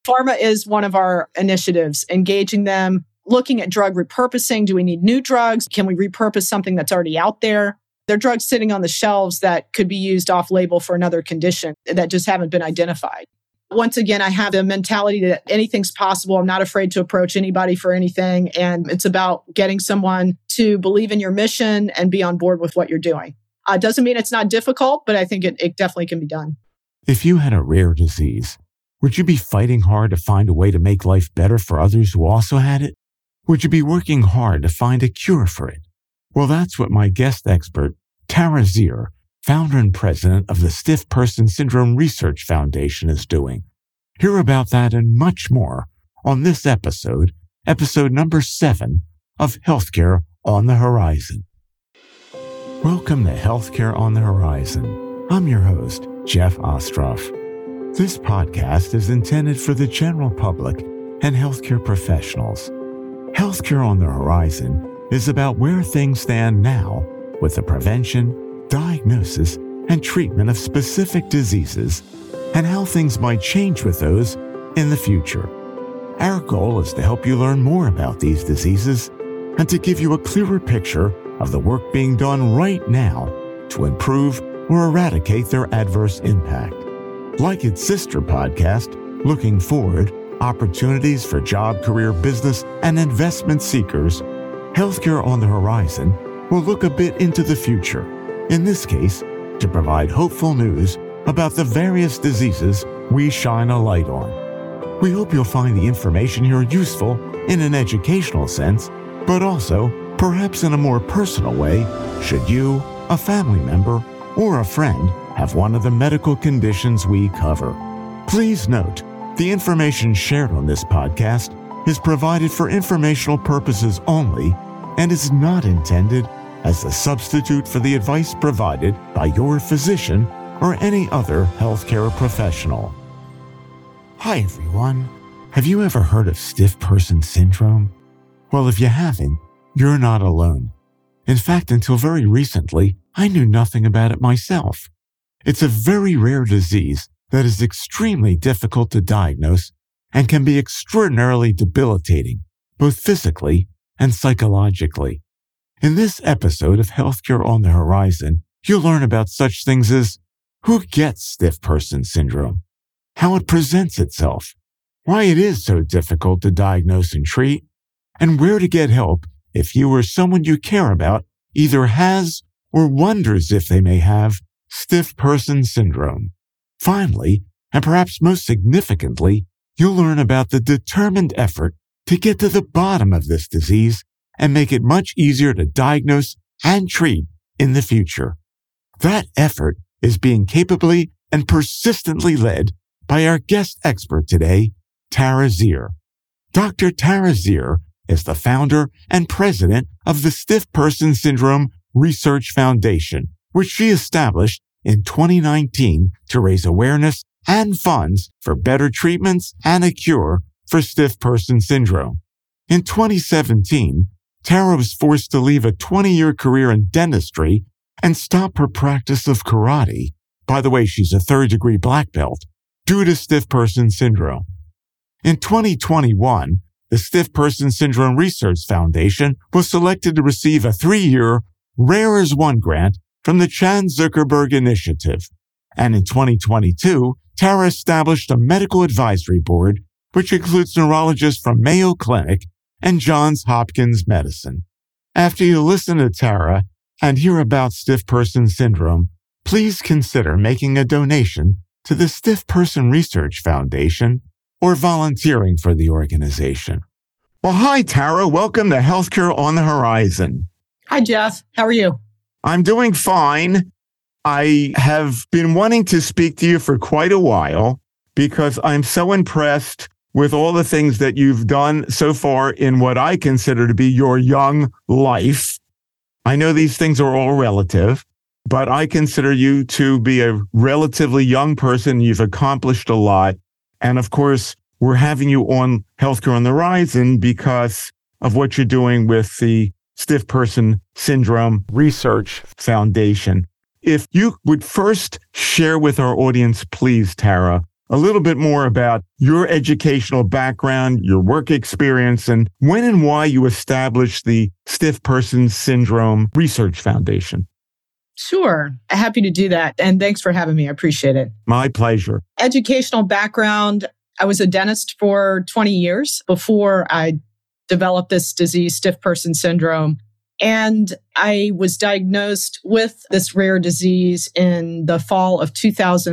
Pharma is one of our initiatives, engaging them, looking at drug repurposing. Do we need new drugs? Can we repurpose something that's already out there? There are drugs sitting on the shelves that could be used off-label for another condition that just haven't been identified. Once again, I have the mentality that anything's possible. I'm not afraid to approach anybody for anything. And it's about getting someone to believe in your mission and be on board with what you're doing. Doesn't mean it's not difficult, but I think it definitely can be done. If you had a rare disease, would you be fighting hard to find a way to make life better for others who also had it? Would you be working hard to find a cure for it? Well, that's what my guest expert, Tara Zier, founder and president of the Stiff Person Syndrome Research Foundation, is doing. Hear about that and much more on this episode number 7 of Healthcare on the Horizon. Welcome to Healthcare on the Horizon. I'm your host, Jeff Ostroff. This podcast is intended for the general public and healthcare professionals. Healthcare on the Horizon is about where things stand now with the prevention, diagnosis, and treatment of specific diseases and how things might change with those in the future. Our goal is to help you learn more about these diseases and to give you a clearer picture of the work being done right now to improve or eradicate their adverse impact. Like its sister podcast, Looking Forward, Opportunities for Job, Career, Business, and Investment Seekers, Healthcare on the Horizon will look a bit into the future, in this case, to provide hopeful news about the various diseases we shine a light on. We hope you'll find the information here useful in an educational sense, but also perhaps in a more personal way, should you, a family member, or a friend have one of the medical conditions we cover. Please note, the information shared on this podcast is provided for informational purposes only and is not intended as a substitute for the advice provided by your physician or any other healthcare professional. Hi everyone. Have you ever heard of stiff person syndrome? Well, if you haven't, you're not alone. In fact, until very recently, I knew nothing about it myself. It's a very rare disease that is extremely difficult to diagnose and can be extraordinarily debilitating, both physically and psychologically. In this episode of Healthcare on the Horizon, you'll learn about such things as who gets stiff person syndrome, how it presents itself, why it is so difficult to diagnose and treat, and where to get help if you or someone you care about either has or wonders if they may have stiff person syndrome. Finally, and perhaps most significantly, you'll learn about the determined effort to get to the bottom of this disease and make it much easier to diagnose and treat in the future. That effort is being capably and persistently led by our guest expert today, Tara Zier. Dr. Tara Zier is the founder and president of the Stiff Person Syndrome Research Foundation, which she established in 2019 to raise awareness and funds for better treatments and a cure for stiff person syndrome. In 2017, Tara was forced to leave a 20-year career in dentistry and stop her practice of karate. By the way, she's a third-degree black belt, due to stiff person syndrome. In 2021, the Stiff Person Syndrome Research Foundation was selected to receive a 3-year Rare as One grant from the Chan Zuckerberg Initiative. And in 2022, Tara established a medical advisory board, which includes neurologists from Mayo Clinic and Johns Hopkins Medicine. After you listen to Tara and hear about stiff person syndrome, please consider making a donation to the Stiff Person Research Foundation or volunteering for the organization. Well, hi, Tara. Welcome to Healthcare on the Horizon. Hi, Jeff. How are you? I'm doing fine. I have been wanting to speak to you for quite a while because I'm so impressed with all the things that you've done so far in what I consider to be your young life. I know these things are all relative, but I consider you to be a relatively young person. You've accomplished a lot. And of course, we're having you on Healthcare on the Horizon because of what you're doing with the Stiff Person Syndrome Research Foundation. If you would first share with our audience, please, Tara, a little bit more about your educational background, your work experience, and when and why you established the Stiff Person Syndrome Research Foundation. Sure. Happy to do that. And thanks for having me. I appreciate it. My pleasure. Educational background. I was a dentist for 20 years before I developed this disease, Stiff Person Syndrome. And I was diagnosed with this rare disease in the fall of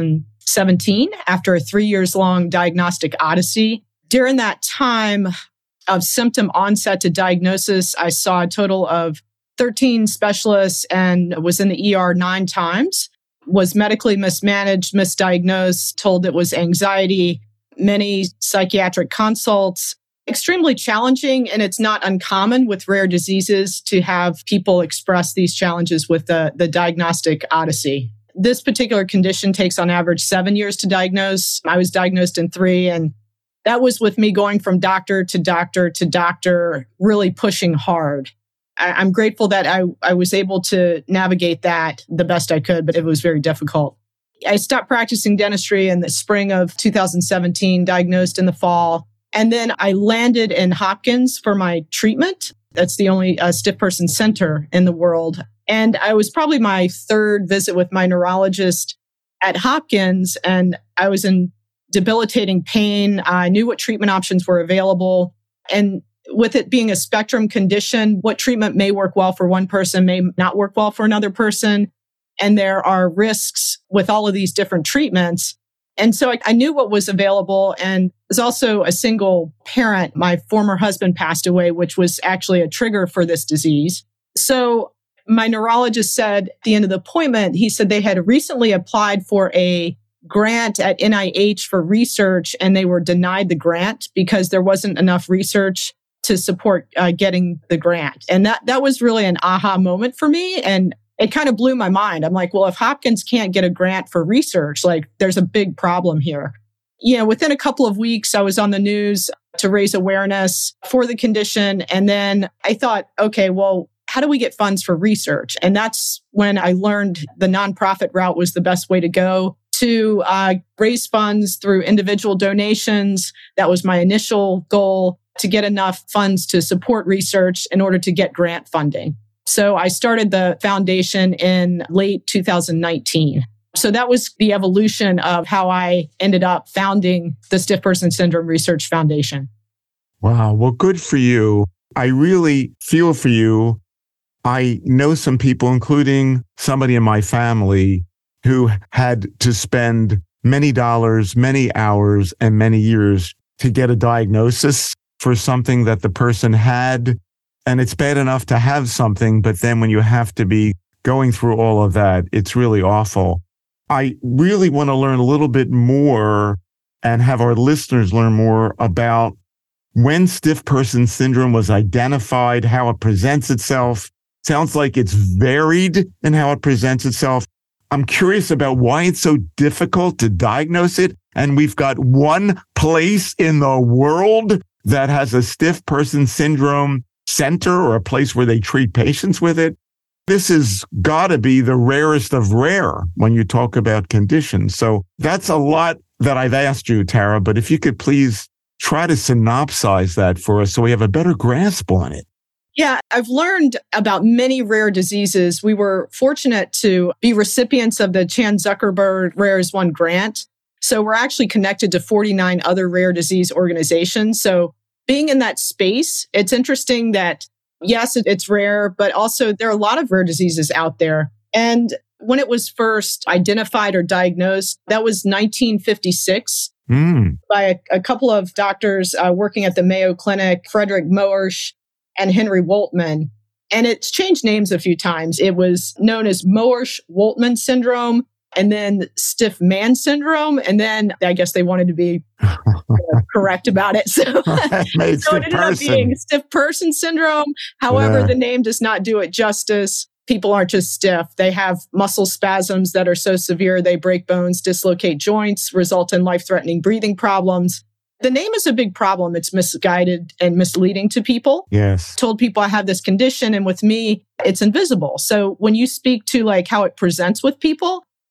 2017 after a 3 years long diagnostic odyssey. During that time of symptom onset to diagnosis, I saw a total of 13 specialists and was in the ER 9 times, was medically mismanaged, misdiagnosed, told it was anxiety, many psychiatric consults. Extremely challenging, and it's not uncommon with rare diseases to have people express these challenges with the diagnostic odyssey. This particular condition takes on average 7 years to diagnose. I was diagnosed in 3, and that was with me going from doctor to doctor to doctor, really pushing hard. I'm grateful that I was able to navigate that the best I could, but it was very difficult. I stopped practicing dentistry in the spring of 2017, diagnosed in the fall. And then I landed in Hopkins for my treatment. That's the only stiff person center in the world. And I was probably my 3rd visit with my neurologist at Hopkins, and I was in debilitating pain. I knew what treatment options were available. And with it being a spectrum condition, what treatment may work well for one person may not work well for another person. And there are risks with all of these different treatments. And so I knew what was available, and was also a single parent. My former husband passed away, which was actually a trigger for this disease. So my neurologist said at the end of the appointment, he said they had recently applied for a grant at NIH for research, and they were denied the grant because there wasn't enough research to support getting the grant. And that was really an aha moment for me. And it kind of blew my mind. I'm like, well, if Hopkins can't get a grant for research, like there's a big problem here. Within a couple of weeks, I was on the news to raise awareness for the condition. And then I thought, okay, well, how do we get funds for research? And that's when I learned the nonprofit route was the best way to go, to raise funds through individual donations. That was my initial goal, to get enough funds to support research in order to get grant funding. So I started the foundation in late 2019. So that was the evolution of how I ended up founding the Stiff Person Syndrome Research Foundation. Wow. Well, good for you. I really feel for you. I know some people, including somebody in my family, who had to spend many dollars, many hours, and many years to get a diagnosis for something that the person had. And it's bad enough to have something, but then when you have to be going through all of that, it's really awful. I really want to learn a little bit more and have our listeners learn more about when Stiff Person Syndrome was identified, how it presents itself. Sounds like it's varied in how it presents itself. I'm curious about why it's so difficult to diagnose it. And we've got one place in the world that has a Stiff Person Syndrome center or a place where they treat patients with it. This has got to be the rarest of rare when you talk about conditions. So that's a lot that I've asked you, Tara, but if you could please try to synopsize that for us so we have a better grasp on it. Yeah, I've learned about many rare diseases. We were fortunate to be recipients of the Chan Zuckerberg Rares 1 grant. So we're actually connected to 49 other rare disease organizations. So being in that space, it's interesting that, yes, it's rare, but also there are a lot of rare diseases out there. And when it was first identified or diagnosed, that was 1956 by a couple of doctors working at the Mayo Clinic, Frederick Moersch and Henry Woltman. And it's changed names a few times. It was known as Moersch-Woltman syndrome, and then stiff man syndrome. And then I guess they wanted to be correct about it. So, so it ended up being stiff person syndrome. However, the name does not do it justice. People aren't just stiff. They have muscle spasms that are so severe they break bones, dislocate joints, result in life-threatening breathing problems. The name is a big problem. It's misguided and misleading to people. Yes. Told people I have this condition, and with me, it's invisible. So when you speak to like how it presents with people,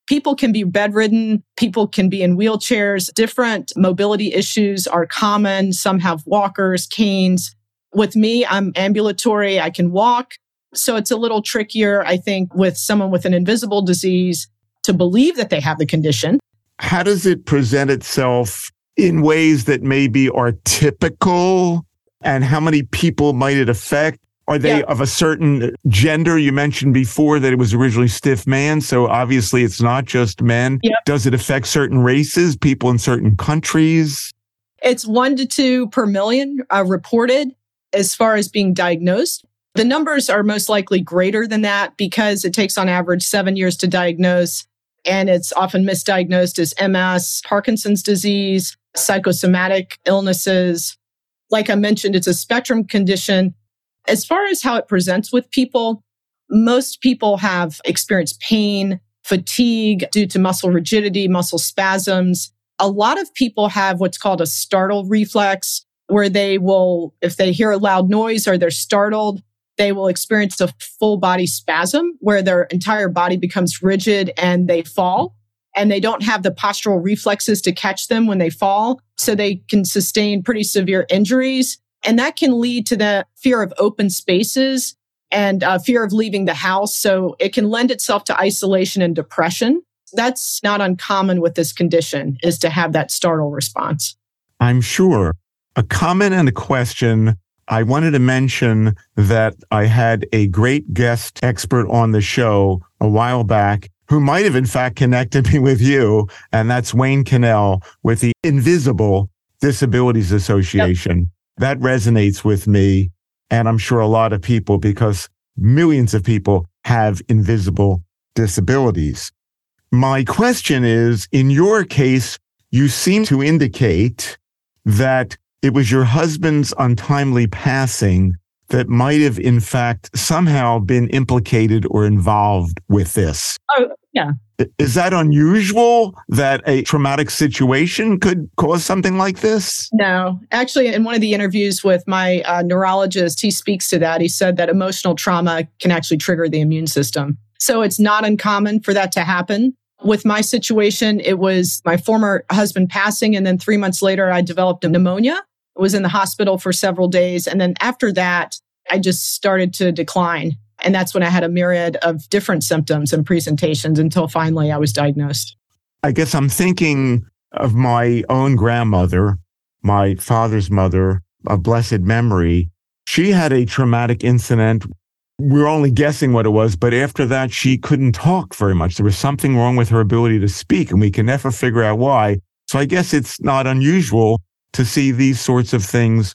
People can be bedridden. People can be in wheelchairs. Different mobility issues are common. Some have walkers, canes. With me, I'm ambulatory. I can walk. So it's a little trickier, I think, with someone with an invisible disease to believe that they have the condition. How does it present itself in ways that maybe are typical? And how many people might it affect? Are they of a certain gender? You mentioned before that it was originally stiff man, so obviously it's not just men. Yep. Does it affect certain races, people in certain countries? It's 1 to 2 per million reported as far as being diagnosed. The numbers are most likely greater than that because it takes on average 7 years to diagnose, and it's often misdiagnosed as MS, Parkinson's disease, psychosomatic illnesses. Like I mentioned, it's a spectrum condition. As far as how it presents with people, most people have experienced pain, fatigue due to muscle rigidity, muscle spasms. A lot of people have what's called a startle reflex, where they will, if they hear a loud noise or they're startled, they will experience a full body spasm where their entire body becomes rigid and they fall. And they don't have the postural reflexes to catch them when they fall. So they can sustain pretty severe injuries. And that can lead to the fear of open spaces and fear of leaving the house. So it can lend itself to isolation and depression. That's not uncommon with this condition, is to have that startle response. I'm sure. A comment and a question. I wanted to mention that I had a great guest expert on the show a while back who might have in fact connected me with you, and that's Wayne Cannell with the Invisible Disabilities Association. Yep. That resonates with me, and I'm sure a lot of people, because millions of people have invisible disabilities. My question is, in your case, you seem to indicate that it was your husband's untimely passing that might have, in fact, somehow been implicated or involved with this. Oh, yeah. Is that unusual that a traumatic situation could cause something like this? No. Actually, in one of the interviews with my neurologist, he speaks to that. He said that emotional trauma can actually trigger the immune system. So it's not uncommon for that to happen. With my situation, it was my former husband passing, and then 3 months later, I developed a pneumonia. I was in the hospital for several days. And then after that, I just started to decline. And that's when I had a myriad of different symptoms and presentations until finally I was diagnosed. I guess I'm thinking of my own grandmother, my father's mother, of blessed memory. She had a traumatic incident. We're only guessing what it was, but after that, she couldn't talk very much. There was something wrong with her ability to speak, and we can never figure out why. So I guess it's not unusual to see these sorts of things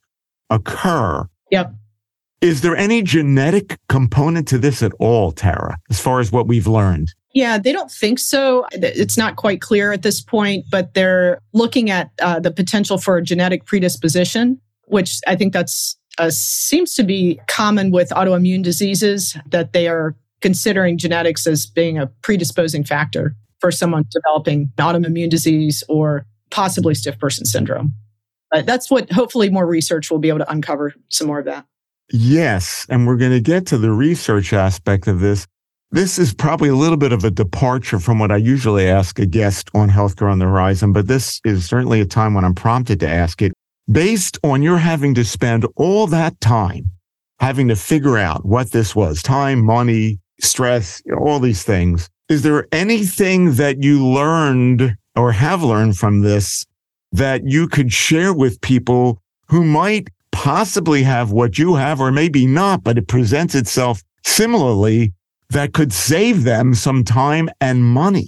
occur. Yep. Is there any genetic component to this at all, Tara, as far as what we've learned? Yeah, they don't think so. It's not quite clear at this point, but they're looking at the potential for a genetic predisposition, which I think that's seems to be common with autoimmune diseases, that they are considering genetics as being a predisposing factor for someone developing an autoimmune disease or possibly stiff person syndrome. That's what hopefully more research will be able to uncover some more of that. Yes, and we're going to get to the research aspect of this. This is probably a little bit of a departure from what I usually ask a guest on Healthcare on the Horizon, but this is certainly a time when I'm prompted to ask it. Based on your having to spend all that time having to figure out what this was, time, money, stress, all these things, is there anything that you learned or have learned from this that you could share with people who might possibly have what you have, or maybe not, but it presents itself similarly, that could save them some time and money?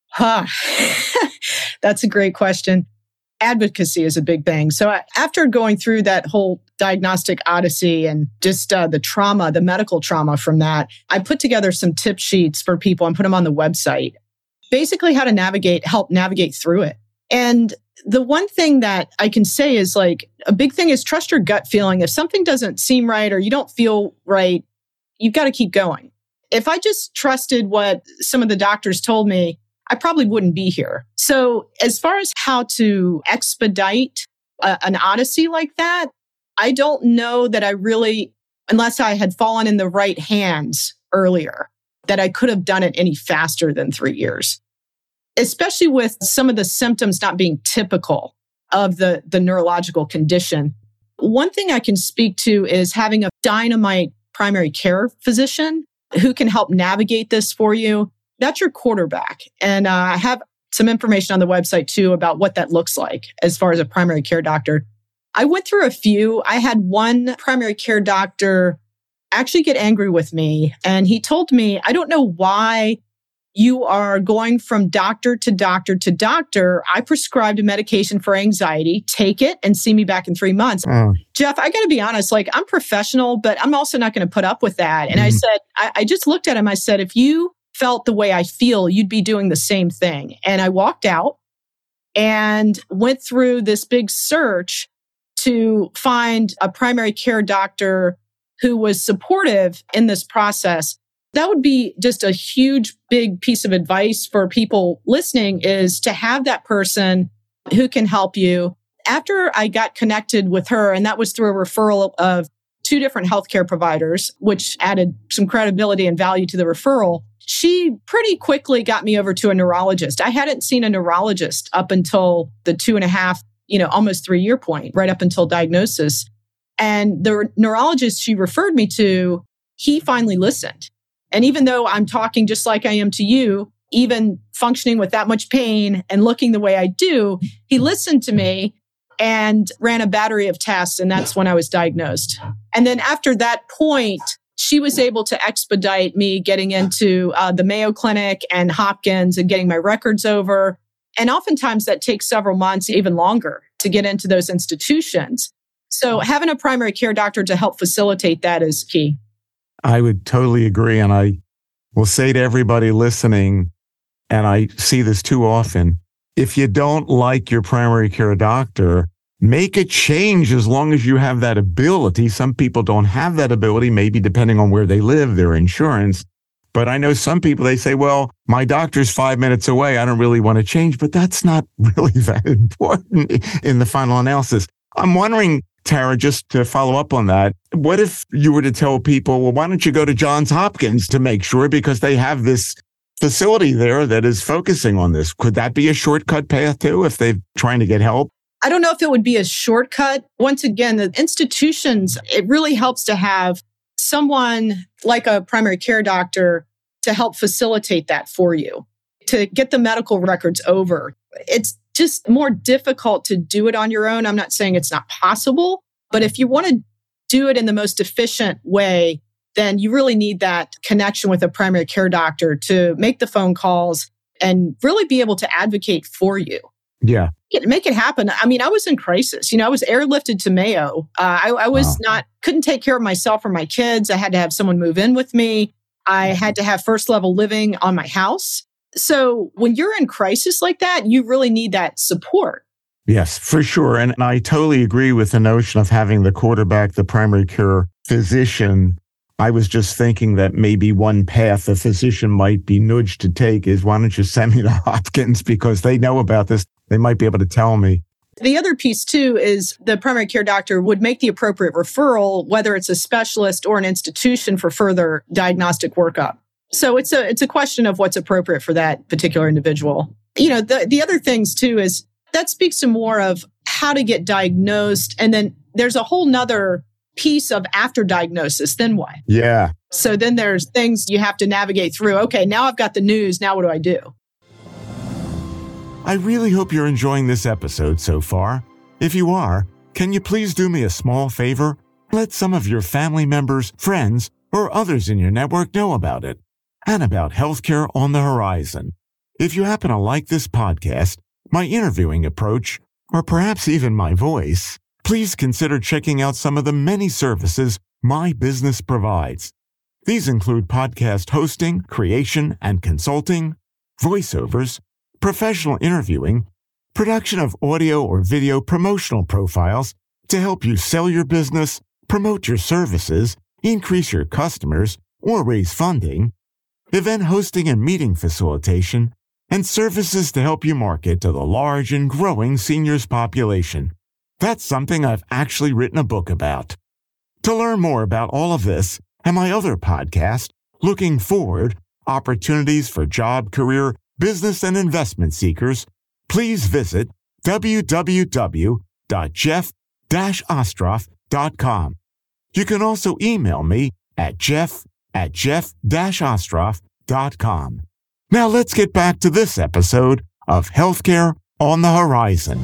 That's a great question. Advocacy is a big thing. So after going through that whole diagnostic odyssey and just the trauma, the medical trauma from that, I put together some tip sheets for people and put them on the website. Basically how to help navigate through it. And the one thing that I can say is, like, a big thing is trust your gut feeling. If something doesn't seem right or you don't feel right, you've got to keep going. If I just trusted what some of the doctors told me, I probably wouldn't be here. So as far as how to expedite an odyssey like that, I don't know that I really, unless I had fallen in the right hands earlier, that I could have done it any faster than 3 years. especially with some of the symptoms not being typical of the neurological condition. One thing I can speak to is having a dynamite primary care physician who can help navigate this for you. That's your quarterback. And I have some information on the website too about what that looks like as far as a primary care doctor. I went through a few. I had one primary care doctor actually get angry with me. And he told me, I don't know why you are going from doctor to doctor to doctor. I prescribed a medication for anxiety. Take it and see me back in 3 months. Jeff, I got to be honest, like I'm professional, but I'm also not going to put up with that. And I said, I just looked at him. I said, if you felt the way I feel, you'd be doing the same thing. And I walked out and went through this big search to find a primary care doctor who was supportive in this process. That would be just a huge, big piece of advice for people listening, is to have that person who can help you. After I got connected with her, and that was through a referral of 2 different healthcare providers, which added some credibility and value to the referral, she pretty quickly got me over to a neurologist. I hadn't seen a neurologist up until the 2.5, almost 3-year point, right up until diagnosis. And the neurologist she referred me to, he finally listened. And even though I'm talking just like I am to you, even functioning with that much pain and looking the way I do, he listened to me and ran a battery of tests. And that's when I was diagnosed. And then after that point, she was able to expedite me getting into the Mayo Clinic and Hopkins and getting my records over. And oftentimes that takes several months, even longer, to get into those institutions. So having a primary care doctor to help facilitate that is key. I would totally agree. And I will say to everybody listening, and I see this too often, if you don't like your primary care doctor, make a change as long as you have that ability. Some people don't have that ability, maybe depending on where they live, their insurance. But I know some people, they say, well, my doctor's 5 minutes away. I don't really want to change, but that's not really that important in the final analysis. I'm wondering, Tara, just to follow up on that, what if you were to tell people, well, why don't you go to Johns Hopkins to make sure, because they have this facility there that is focusing on this? Could that be a shortcut path too, if they're trying to get help? I don't know if it would be a shortcut. Once again, the institutions, it really helps to have someone like a primary care doctor to help facilitate that for you, to get the medical records over. It's just more difficult to do it on your own. I'm not saying it's not possible, but if you want to do it in the most efficient way, then you really need that connection with a primary care doctor to make the phone calls and really be able to advocate for you. Yeah. Make it happen. I mean, I was in crisis. I was airlifted to Mayo. I was couldn't take care of myself or my kids. I had to have someone move in with me. I had to have first level living on my house. So when you're in crisis like that, you really need that support. Yes, for sure. And I totally agree with the notion of having the quarterback, the primary care physician. I was just thinking that maybe one path a physician might be nudged to take is, why don't you send me to Hopkins, because they know about this. They might be able to tell me. The other piece too is the primary care doctor would make the appropriate referral, whether it's a specialist or an institution, for further diagnostic workup. So it's a question of what's appropriate for that particular individual. The other things too is that speaks to more of how to get diagnosed. And then there's a whole nother piece of after diagnosis. Then what? Yeah. So then there's things you have to navigate through. Okay, now I've got the news. Now what do I do? I really hope you're enjoying this episode so far. If you are, can you please do me a small favor? Let some of your family members, friends, or others in your network know about it and about healthcare on the horizon. If you happen to like this podcast, my interviewing approach, or perhaps even my voice, please consider checking out some of the many services my business provides. These include podcast hosting, creation and consulting, voiceovers, professional interviewing, production of audio or video promotional profiles to help you sell your business, promote your services, increase your customers, or raise funding, event hosting and meeting facilitation, and services to help you market to the large and growing seniors population. That's something I've actually written a book about. To learn more about all of this and my other podcast, Looking Forward, Opportunities for Job, Career, business and investment seekers, please visit www.jeff-ostroff.com. You can also email me at jeff@ostroff.com. Now let's get back to this episode of Healthcare on the Horizon.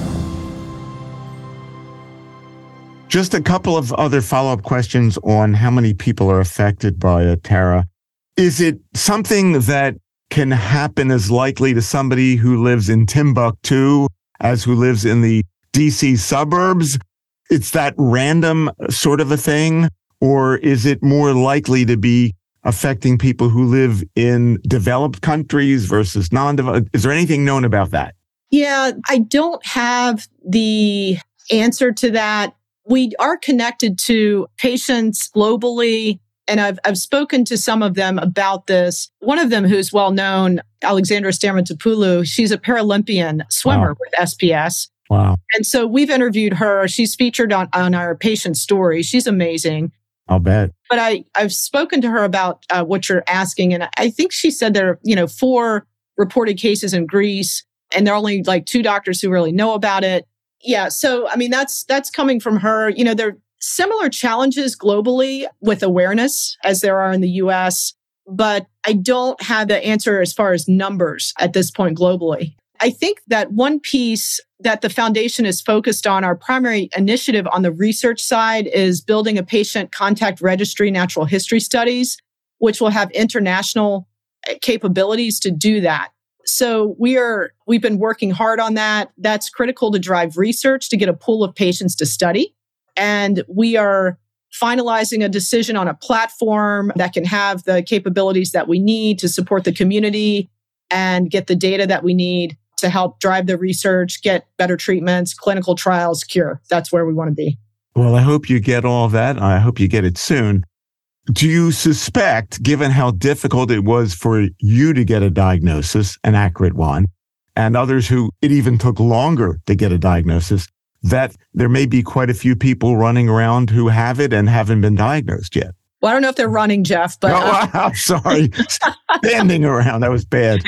Just a couple of other follow-up questions on how many people are affected by it, Tara. Is it something that can happen as likely to somebody who lives in Timbuktu as who lives in the DC suburbs? It's that random sort of a thing? Or is it more likely to be affecting people who live in developed countries versus non-developed? Is there anything known about that? Yeah, I don't have the answer to that. We are connected to patients globally, and I've spoken to some of them about this. One of them who's well known, Alexandra Stermatopoulou, she's a Paralympian swimmer with SPS. Wow. And so we've interviewed her. She's featured on our patient story. She's amazing. I'll bet. But I've spoken to her about what you're asking, and I think she said there are 4 reported cases in Greece, and there are only like 2 doctors who really know about it. Yeah, so I mean that's coming from her. There are similar challenges globally with awareness as there are in the US, but I don't have the answer as far as numbers at this point globally. I think that one piece that the foundation is focused on, our primary initiative on the research side, is building a patient contact registry, natural history studies, which will have international capabilities to do that. So we've been working hard on that. That's critical to drive research, to get a pool of patients to study. And we are finalizing a decision on a platform that can have the capabilities that we need to support the community and get the data that we need to help drive the research, get better treatments, clinical trials, cure. That's where we want to be. Well, I hope you get all of that. I hope you get it soon. Do you suspect, given how difficult it was for you to get a diagnosis, an accurate one, and others who it even took longer to get a diagnosis, that there may be quite a few people running around who have it and haven't been diagnosed yet? Well, I don't know if they're running, Jeff, but... I'm sorry. Standing around. That was bad.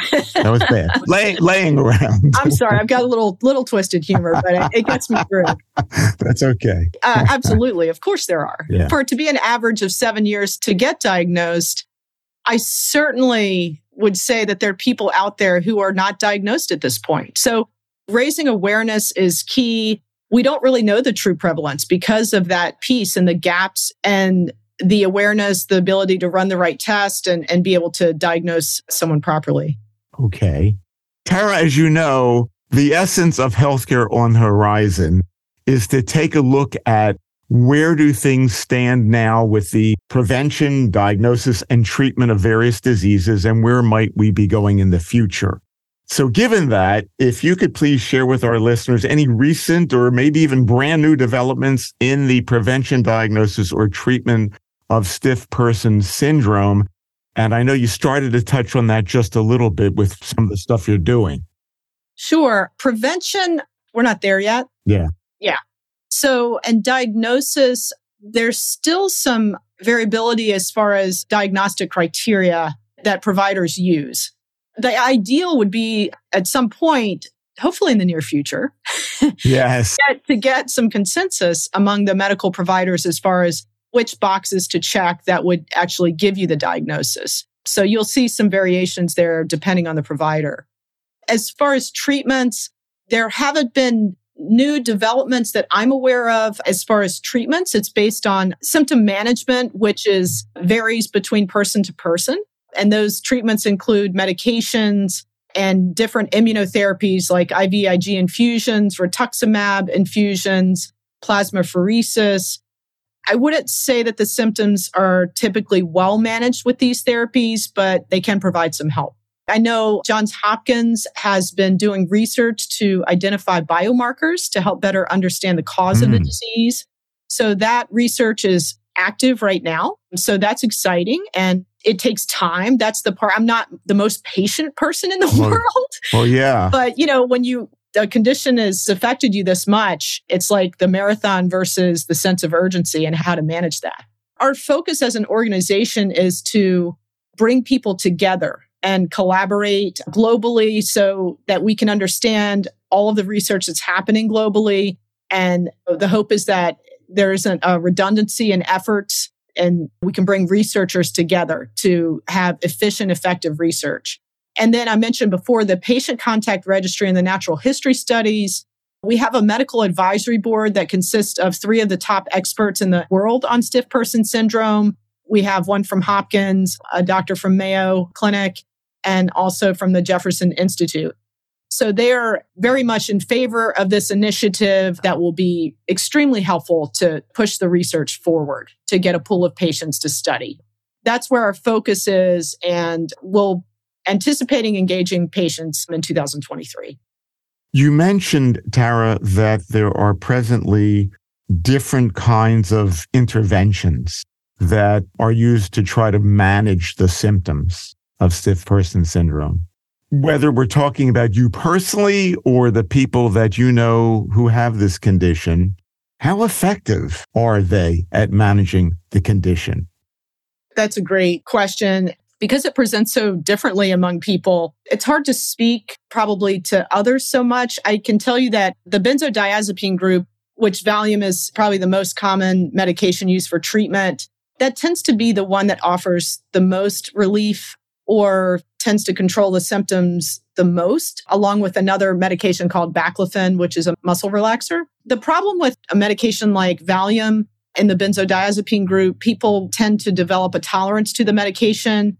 Laying around. I'm sorry. I've got a little twisted humor, but it gets me through. That's okay. Absolutely. Of course there are. Yeah. For it to be an average of 7 years to get diagnosed, I certainly would say that there are people out there who are not diagnosed at this point. So raising awareness is key. We don't really know the true prevalence because of that piece and the gaps and the awareness, the ability to run the right test and be able to diagnose someone properly. Okay. Tara, as you know, the essence of Healthcare on the Horizon is to take a look at where do things stand now with the prevention, diagnosis, and treatment of various diseases, and where might we be going in the future? So given that, if you could please share with our listeners any recent or maybe even brand new developments in the prevention, diagnosis, or treatment of stiff person syndrome. And I know you started to touch on that just a little bit with some of the stuff you're doing. Sure. Prevention, we're not there yet. Yeah. So, and diagnosis, there's still some variability as far as diagnostic criteria that providers use. The ideal would be at some point, hopefully in the near future, yes, to get some consensus among the medical providers as far as which boxes to check that would actually give you the diagnosis. So you'll see some variations there depending on the provider. As far as treatments, there haven't been new developments that I'm aware of as far as treatments. It's based on symptom management, which varies between person to person. And those treatments include medications and different immunotherapies like IVIG infusions, rituximab infusions, plasmapheresis. I wouldn't say that the symptoms are typically well managed with these therapies, but they can provide some help. I know Johns Hopkins has been doing research to identify biomarkers to help better understand the cause of the disease. So that research is active right now. So that's exciting and it takes time. That's the part. I'm not the most patient person in the world. Well, yeah. But, when a condition has affected you this much, it's like the marathon versus the sense of urgency and how to manage that. Our focus as an organization is to bring people together and collaborate globally so that we can understand all of the research that's happening globally. And the hope is that there isn't a redundancy in efforts and we can bring researchers together to have efficient, effective research. And then I mentioned before the patient contact registry and the natural history studies. We have a medical advisory board that consists of 3 of the top experts in the world on stiff person syndrome. We have one from Hopkins, a doctor from Mayo Clinic, and also from the Jefferson Institute. So they're very much in favor of this initiative that will be extremely helpful to push the research forward to get a pool of patients to study. That's where our focus is, and we'll anticipating engaging patients in 2023. You mentioned, Tara, that there are presently different kinds of interventions that are used to try to manage the symptoms of stiff person syndrome. Whether we're talking about you personally or the people that you know who have this condition, how effective are they at managing the condition? That's a great question. Because it presents so differently among people, it's hard to speak probably to others so much. I can tell you that the benzodiazepine group, which Valium is probably the most common medication used for treatment, that tends to be the one that offers the most relief or tends to control the symptoms the most, along with another medication called baclofen, which is a muscle relaxer. The problem with a medication like Valium in the benzodiazepine group, people tend to develop a tolerance to the medication.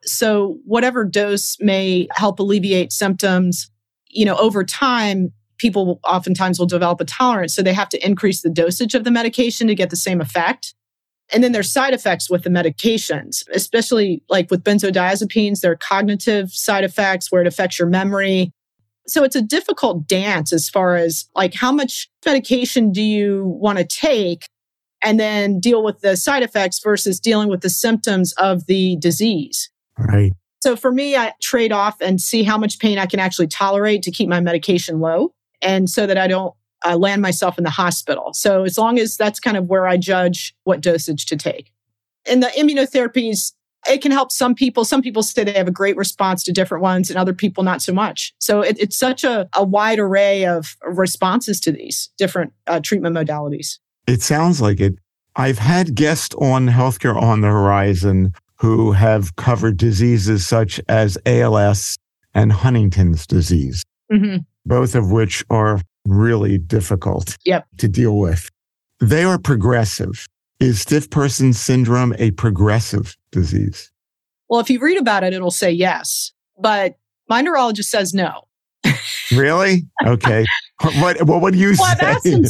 So whatever dose may help alleviate symptoms, over time, people oftentimes will develop a tolerance. So they have to increase the dosage of the medication to get the same effect. And then there's side effects with the medications, especially like with benzodiazepines, there are cognitive side effects where it affects your memory. So it's a difficult dance as far as like how much medication do you want to take and then deal with the side effects versus dealing with the symptoms of the disease. Right. So for me, I trade off and see how much pain I can actually tolerate to keep my medication low and so that I don't land myself in the hospital. So as long as that's kind of where I judge what dosage to take. And the immunotherapies, it can help some people. Some people say they have a great response to different ones and other people not so much. So it's such a wide array of responses to these different treatment modalities. It sounds like it. I've had guests on Healthcare on the Horizon who have covered diseases such as ALS and Huntington's disease, both of which are really difficult to deal with. They are progressive. Is stiff person syndrome a progressive disease? Well, if you read about it, it'll say yes, but my neurologist says no. Really? Okay. What do you say? I've asked him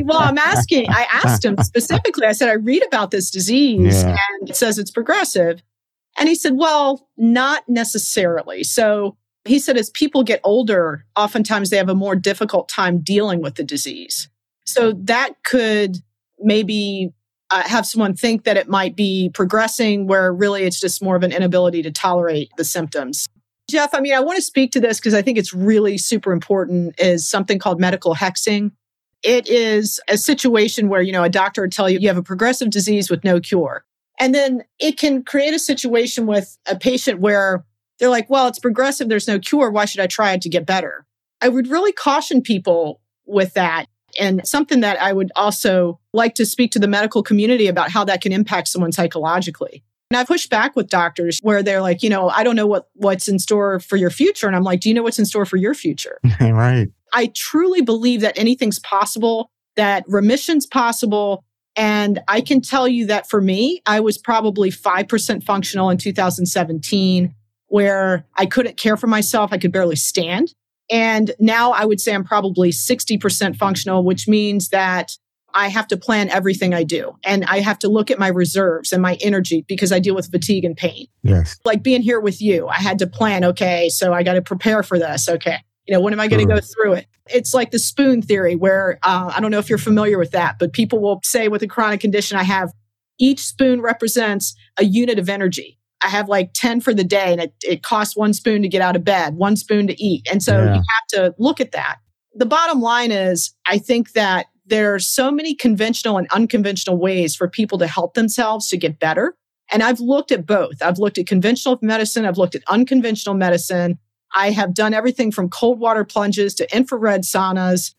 I asked him specifically, I said, I read about this disease and it says it's progressive. And he said, well, not necessarily. So he said, as people get older, oftentimes they have a more difficult time dealing with the disease. So that could maybe have someone think that it might be progressing where really it's just more of an inability to tolerate the symptoms. Jeff, I want to speak to this because I think it's really super important, is something called medical hexing. It is a situation where, a doctor would tell you you have a progressive disease with no cure. And then it can create a situation with a patient where they're like, well, it's progressive, there's no cure. Why should I try it to get better? I would really caution people with that. And something that I would also like to speak to the medical community about how that can impact someone psychologically. And I push back with doctors where they're like, I don't know what's in store for your future. And I'm like, do you know what's in store for your future? Right. I truly believe that anything's possible, that remission's possible. And I can tell you that for me, I was probably 5% functional in 2017, where I couldn't care for myself. I could barely stand. And now I would say I'm probably 60% functional, which means that I have to plan everything I do. And I have to look at my reserves and my energy because I deal with fatigue and pain. Yes. Like being here with you, I had to plan, okay, so I got to prepare for this. Okay. When am I going to go through it? It's like the spoon theory where, I don't know if you're familiar with that, but people will say with a chronic condition I have, each spoon represents a unit of energy. I have like 10 for the day and it costs 1 spoon to get out of bed, 1 spoon to eat. And so you have to look at that. The bottom line is, I think that there are so many conventional and unconventional ways for people to help themselves to get better. And I've looked at both. I've looked at conventional medicine. I've looked at unconventional medicine. I have done everything from cold water plunges to infrared saunas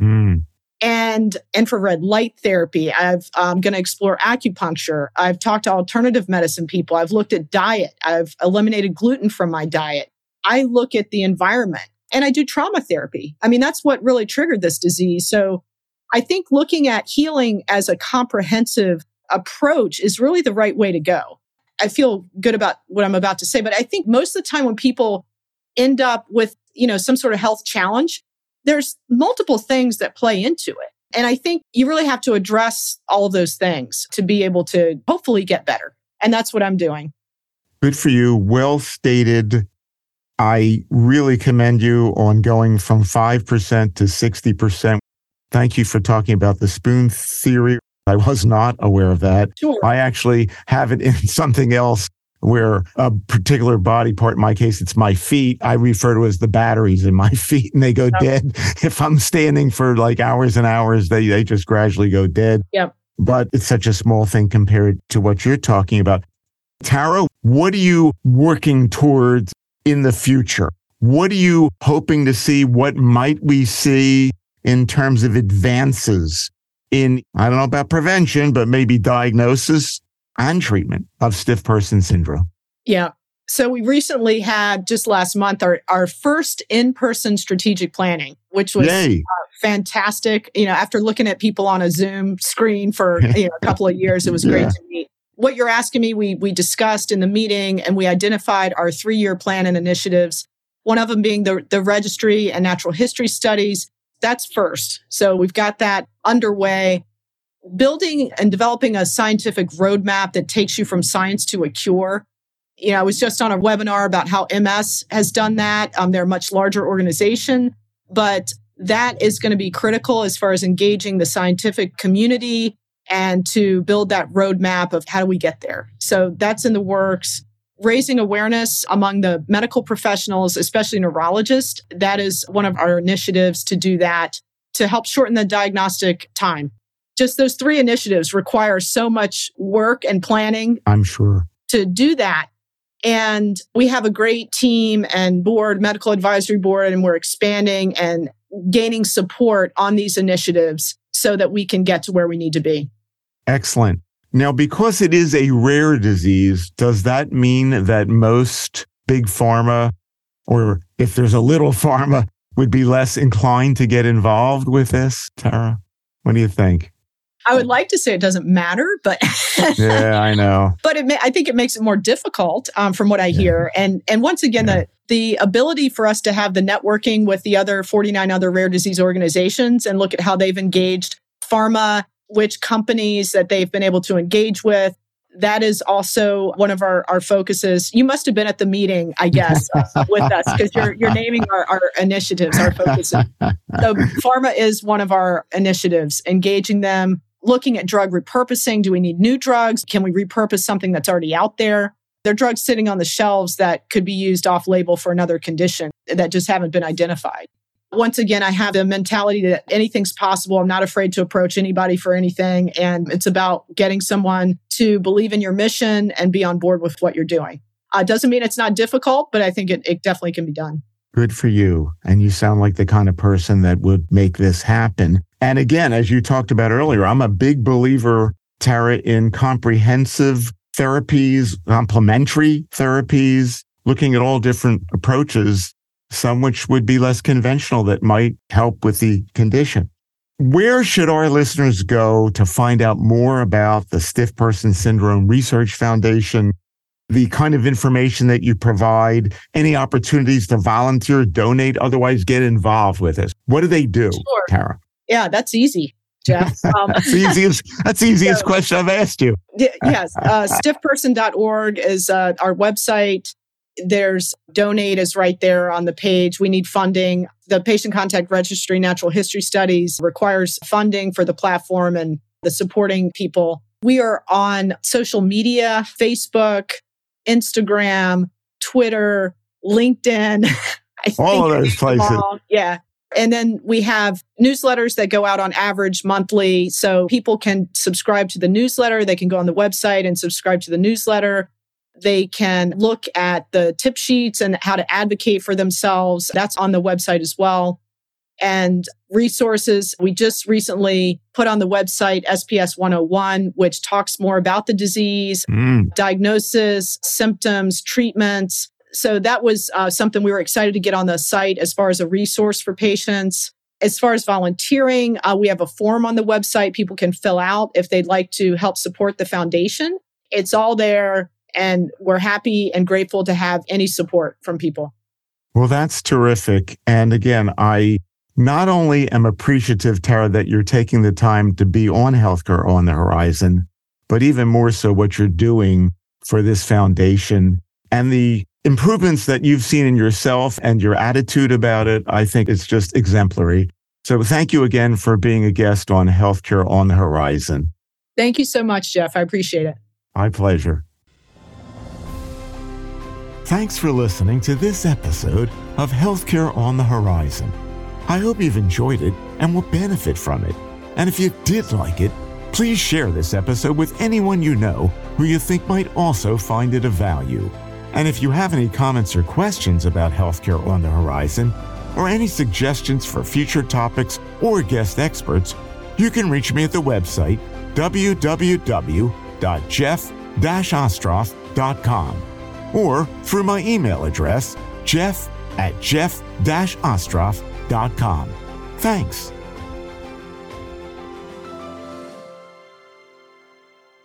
and infrared light therapy. I'm going to explore acupuncture. I've talked to alternative medicine people. I've looked at diet. I've eliminated gluten from my diet. I look at the environment and I do trauma therapy. I mean, that's what really triggered this disease. So I think looking at healing as a comprehensive approach is really the right way to go. I feel good about what I'm about to say, but I think most of the time when people end up with, some sort of health challenge, there's multiple things that play into it. And I think you really have to address all of those things to be able to hopefully get better. And that's what I'm doing. Good for you. Well stated. I really commend you on going from 5% to 60%. Thank you for talking about the spoon theory. I was not aware of that. Sure. I actually have it in something else where a particular body part, in my case, it's my feet. I refer to as the batteries in my feet and they go dead. If I'm standing for like hours and hours, they just gradually go dead. Yep. But it's such a small thing compared to what you're talking about. Tara, what are you working towards in the future? What are you hoping to see? What might we see in terms of advances in, I don't know about prevention, but maybe diagnosis and treatment of stiff person syndrome? Yeah. So we recently had, just last month, our first in-person strategic planning, which was fantastic. After looking at people on a Zoom screen for a couple of years, it was great to meet. What you're asking me, we discussed in the meeting and we identified our 3-year plan and initiatives, one of them being the registry and natural history studies. That's first. So we've got that underway. Building and developing a scientific roadmap that takes you from science to a cure. I was just on a webinar about how MS has done that. They're a much larger organization, but that is going to be critical as far as engaging the scientific community and to build that roadmap of how do we get there. So that's in the works. Raising awareness among the medical professionals, especially neurologists. That is one of our initiatives to do that, to help shorten the diagnostic time. Just those 3 initiatives require so much work and planning. I'm sure. To do that. And we have a great team and board, medical advisory board, and we're expanding and gaining support on these initiatives so that we can get to where we need to be. Excellent. Now, because it is a rare disease, does that mean that most big pharma, or if there's a little pharma, would be less inclined to get involved with this? Tara, what do you think? I would like to say it doesn't matter, but yeah, I know. But I think it makes it more difficult from what I hear. And once again, the ability for us to have the networking with the other 49 other rare disease organizations and look at how they've engaged pharma, which companies that they've been able to engage with. That is also one of our focuses. You must have been at the meeting, I guess, with us, because you're naming our initiatives, our focuses. So pharma is one of our initiatives, engaging them, looking at drug repurposing. Do we need new drugs? Can we repurpose something that's already out there? There are drugs sitting on the shelves that could be used off-label for another condition that just haven't been identified. Once again, I have the mentality that anything's possible. I'm not afraid to approach anybody for anything. And it's about getting someone to believe in your mission and be on board with what you're doing. Doesn't mean it's not difficult, but I think it definitely can be done. Good for you. And you sound like the kind of person that would make this happen. And again, as you talked about earlier, I'm a big believer, Tara, in comprehensive therapies, complementary therapies, looking at all different approaches, some which would be less conventional that might help with the condition. Where should our listeners go to find out more about the Stiff Person Syndrome Research Foundation, the kind of information that you provide, any opportunities to volunteer, donate, otherwise get involved with this? What do they do, Sure. Tara? Yeah, that's easy, Jeff. That's the easiest question I've asked you. Yes. Stiffperson.org is our website. There's donate is right there on the page. We need funding. The patient contact registry, natural history studies requires funding for the platform and the supporting people. We are on social media, Facebook, Instagram, Twitter, LinkedIn. All of those places. Yeah. And then we have newsletters that go out on average monthly. So people can subscribe to the newsletter. They can go on the website and subscribe to the newsletter. They can look at the tip sheets and how to advocate for themselves. That's on the website as well. And resources, we just recently put on the website SPS 101, which talks more about the disease, diagnosis, symptoms, treatments. So that was something we were excited to get on the site as far as a resource for patients. As far as volunteering, we have a form on the website people can fill out if they'd like to help support the foundation. It's all there, and we're happy and grateful to have any support from people. Well, that's terrific. And again, I not only am appreciative, Tara, that you're taking the time to be on Healthcare on the Horizon, but even more so what you're doing for this foundation and the improvements that you've seen in yourself and your attitude about it. I think it's just exemplary. So thank you again for being a guest on Healthcare on the Horizon. Thank you so much, Jeff. I appreciate it. My pleasure. Thanks for listening to this episode of Healthcare on the Horizon. I hope you've enjoyed it and will benefit from it. And if you did like it, please share this episode with anyone you know who you think might also find it of value. And if you have any comments or questions about Healthcare on the Horizon, or any suggestions for future topics or guest experts, you can reach me at the website www.jeff-ostroff.com or through my email address, jeff@jeff-ostroff.com. Thanks.